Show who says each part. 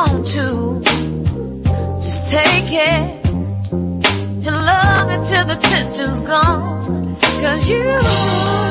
Speaker 1: want to. Just take it and love it till the tension's gone. 'Cause you